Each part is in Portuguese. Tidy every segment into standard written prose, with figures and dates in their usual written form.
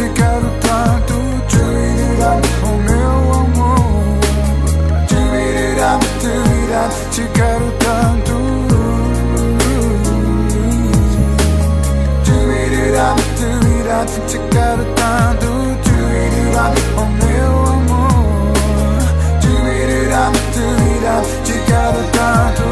quero tanto, oh meu amor. Te quero tanto, te quero tanto, oh meu amor. Te quero tanto.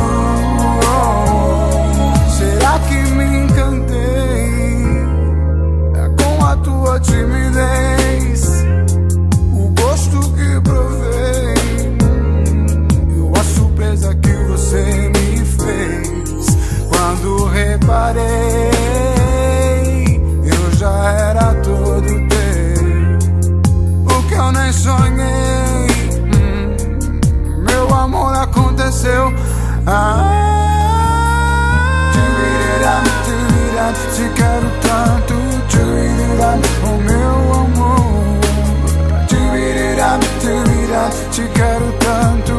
Será que me encantei com a tua timidez, o gosto que provei, a surpresa que você me fez? Quando reparei, eu já era todo teu. O que eu nem sonhei, meu amor, aconteceu. Te quero tanto, oh meu amor. Te quero tanto,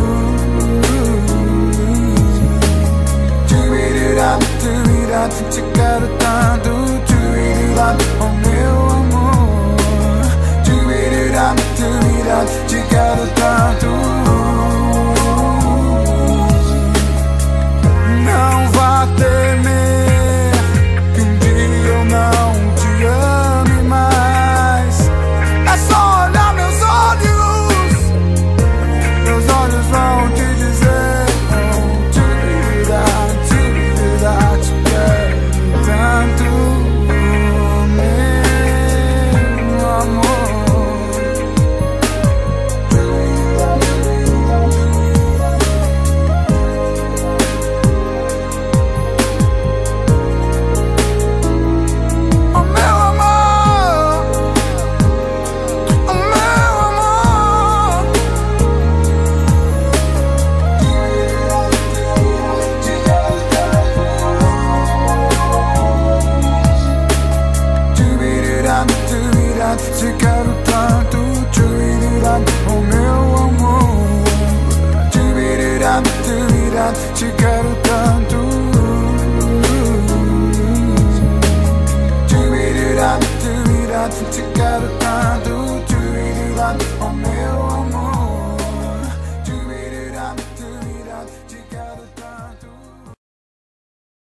te quero tanto, oh meu amor. Te quero tanto. Não vá temer que um dia eu não te ame mais. É só olhar meus olhos vão te dizer, oh, te quero tanto, meu amor. Te quero tanto, oh meu amor. Te quero tanto, te quero tanto.